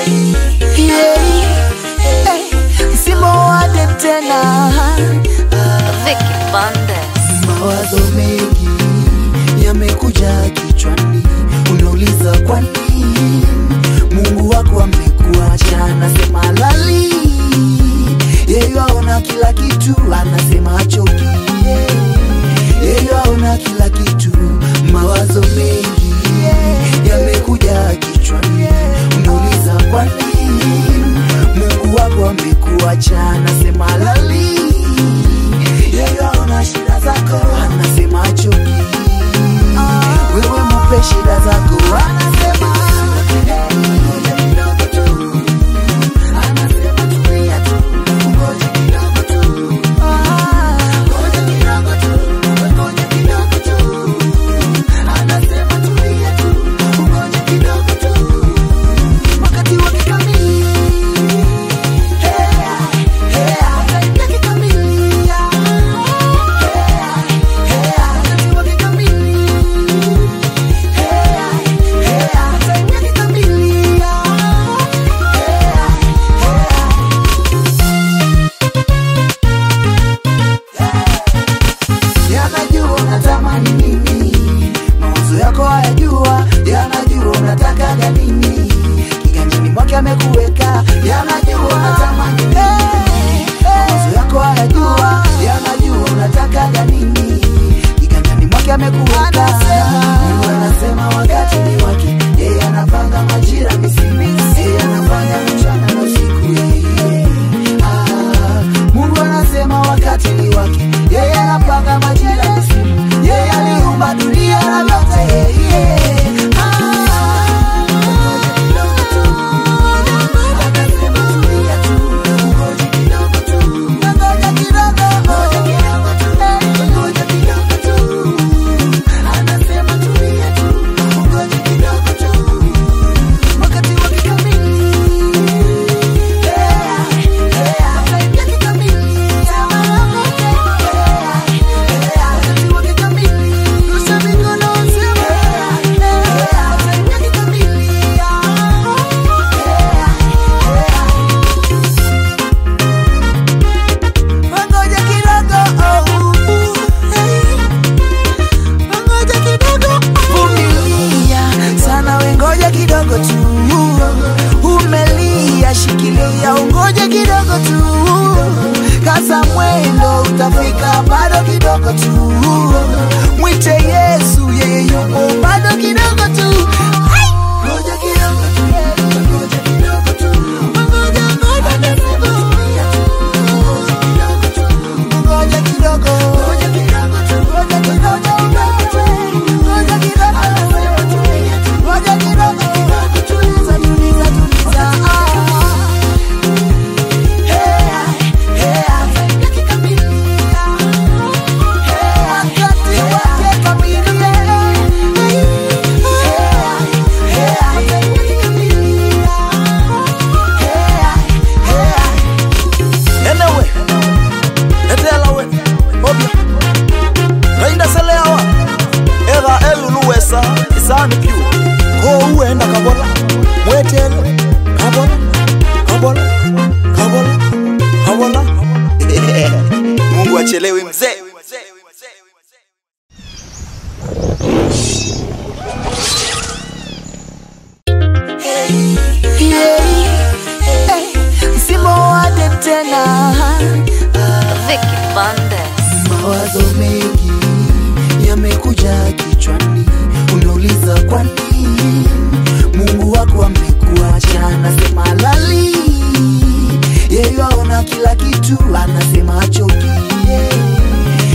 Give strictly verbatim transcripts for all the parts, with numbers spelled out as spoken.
Mawazo mengi yamekuja kichwani, unauliza kwa nini Mungu wako amekuacha. Anasema lali, yeye aona kila kitu, anasema achoki, yeye aona kila kitu. Mawazo mengi yamekuja kichwani, unauliza kwa nini Mungu wako amekuacha. Anasema lali, yeye aona shida zako, anasema achoki, wewe mpe shida zako. Anasema ngoja kidogo tu, anasema tulia tu, ngoja kidogo tu, ngoja kidogo tu, ngoja kidogo tu, anasema tulia tu, ngoja kidogo tu, wakati wake kamili. Amekuweka, yanajua unatamani nini, mawazo yako hayajua, yanajua unataka nini, kiganjani mwake amekuweka. Mungu anasema wakati ni wake, yeye anapanga majira misimu, yeye anafanya mchana na usiku. Ah, Mungu anasema wakati ni wake, yeye anapanga majira misimu, yeye aliumba dunia na vyote yeye. Shikilia, ungoje kidogo tu, kaza mwendo utafika, bado kidogo tu, mwite Yesu, yeye yupo, bado kidogo tu. Ngoja kidogo tu, ngoja kidogo tu, ngoja ngoja kidogo tu, ngoja kidogo, ngoja kidogo tu, ngoja kidogo, ngoja kidogo, ngoja kidogo, tuliza tuliza tuliza. Isani piu ko uenda kabola mwetel kabola kabola kabola kabola. Mungu achelewi mzee. Simo wade tena Vicky Bandes. Mawazo mengi yamekuja kichwani, unauliza kwa nini Mungu wako amekuacha. Anasema lali, yeye aona kila kitu, anasema achoki,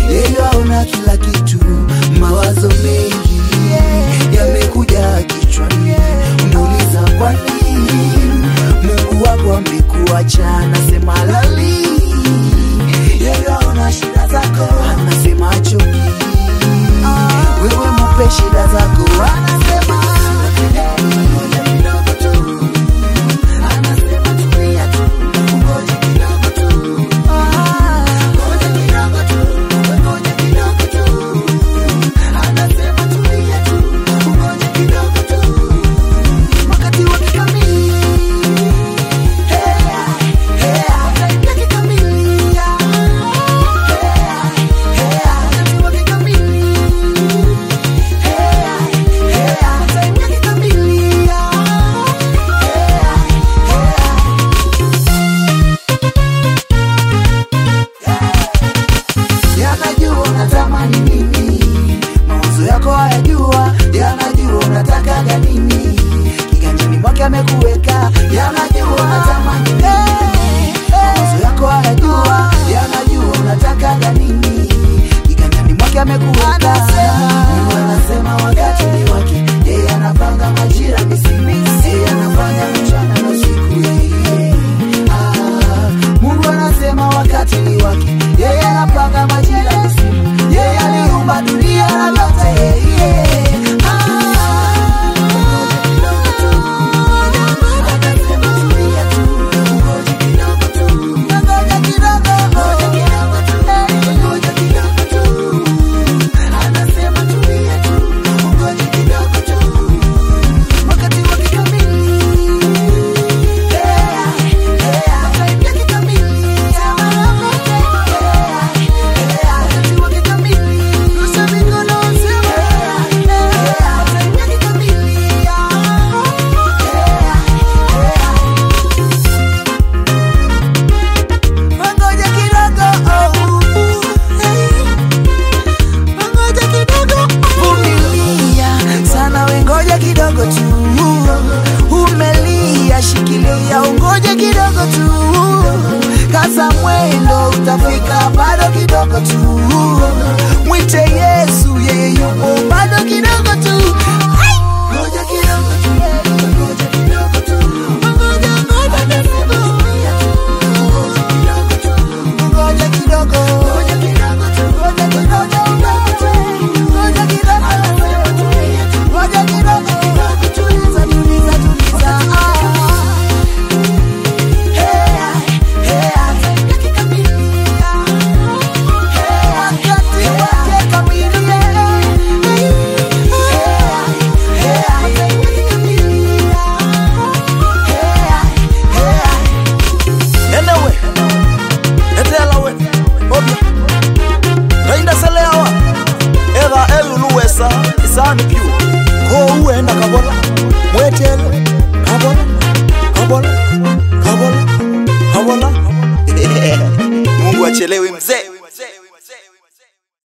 yako hayajua, yanajua unataka nini. Kiganjani mwake amekuweka, yanajua unatamani nini. Mawazo yako hayajua, yanajua unataka nini. Kiganjani mwake amekuweka. Mungu anasema wakati ni wake, yeye anapanga majira misimu, yeye anafanya mchana na usiku. Ah, Mungu anasema wakati ni wake, yeye anapanga majira misimu, yeye aliumba dunia na yote. Kidogo tu umelia, shikilia, ungoje kidogo tu. Kaza mwendo, utafika, bado kidogo tu. Mwite Yesu, yeye yupo, bado kidogo tu. Ngoja kidogo tu, ngoja kidogo tu, ngoja ngoja kidogo tu, ngoja kidogo, ngoja kidogo tu, ngoja kidogo, ngoja kidogo, ngoja kidogo. Isani piu ko uenda kabola mwetele kabola kabola kabola kabola. Mungu achelewe mzee.